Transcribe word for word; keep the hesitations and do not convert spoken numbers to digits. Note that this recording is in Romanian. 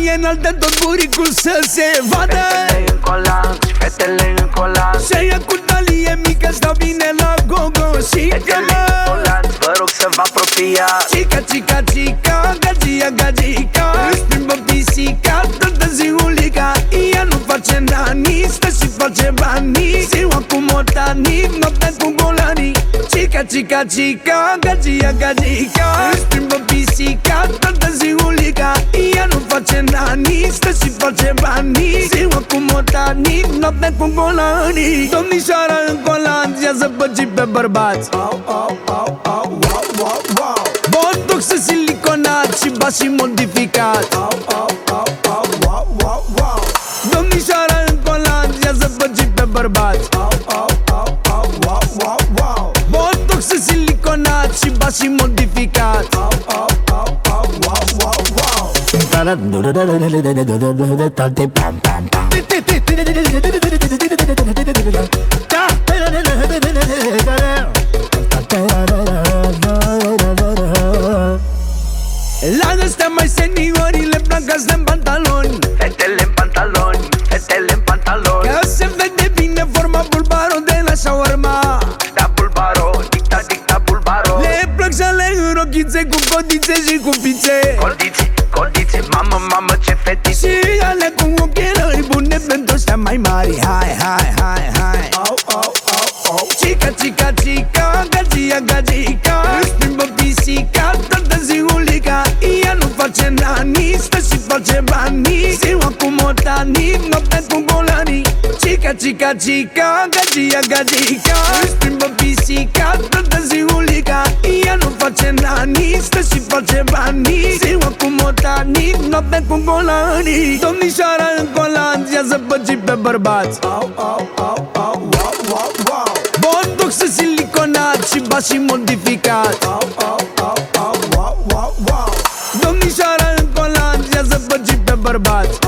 e înalt de tot buricul să se vadă. Fetele în colanț, fetele în colanț. Se ia cu talie mică, stau bine la gogo. Și că Fetele în colanț, vă rog să vă apropiați. Cica, cica, cica, gazia, gazica, își plimbă pisica toată ziulica. Ea nu face nani, stă și face bani. Ziua cu motani, noaptea cu golanii. Cica, cica, cica, gazia, gazica, își plimbă pisica toată ziulica. Ea nu face nani, stă și face bani. Ziua cu motani, noaptea cu golanii. Domnișoara în colanț, ia zăpăcii pe bărbați. Au, au, au, au, wow, wow, wow. Botox siliconat și bas și modificat. Au, au, au, au, wow, wow, wow. Domnișoara în colanț, ia zăpăcii pe bărbați. Au, au, au, au, wow, wow, wow. Botox siliconat și bas și modificat. Au, au, au, au, wow, wow, wow. La ăstea mai seniori le plac astea în pantaloni. Fetele în pantaloni, fetele în pantaloni. Că se vede bine forma bulbaro de la shawarma. Da bulbaro, dicta, dicta bulbaro. Le plac șale în rochițe cu codițe și cu fițe. Condiții, condiții, mamă, mamă, ce fetițe. Și alea cu ochelari bune pentru ăștia mai mari. Hai, hai, hai, hai. Au, au, au, au. Cica, cica, cica, gazia, gazica, își plimbă pisica toată ziulica. Ea nu face nani, stă și face bani. Ziua cu motani, noaptea cu golanii. Cica, cica, cica, gazia, gazica, își plimbă pisica toată ziulica. Ea nu face nani, stă și face bani. Ziua cu motani, noaptea cu golanii. Domnișoara în colanț, ia zăpăcii pe bărbați. Au, au, au, au, wow, wow, wow. Botox siliconat și bas și modificat. Au, au, au, au, wow, wow, wow. Domnișoara în colanț, ia zăpăcii pe bărbați.